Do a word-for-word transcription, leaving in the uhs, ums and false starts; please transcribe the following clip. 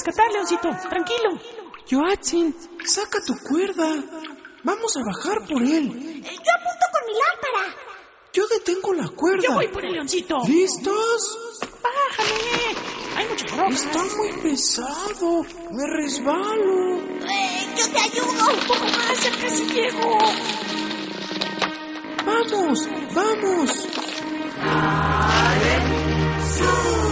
rescatar, Leoncito. Tranquilo. Yoatzin, saca tu cuerda. Vamos a bajar por él. Eh, yo apunto con mi lámpara. Yo detengo la cuerda. Yo voy por el Leoncito. ¿Listos? Bájame. Hay muchas rocas. Está muy pesado. Me resbalo. Eh, yo te ayudo. Un poco más, ya casi llego. Vamos, vamos. ¡Sube!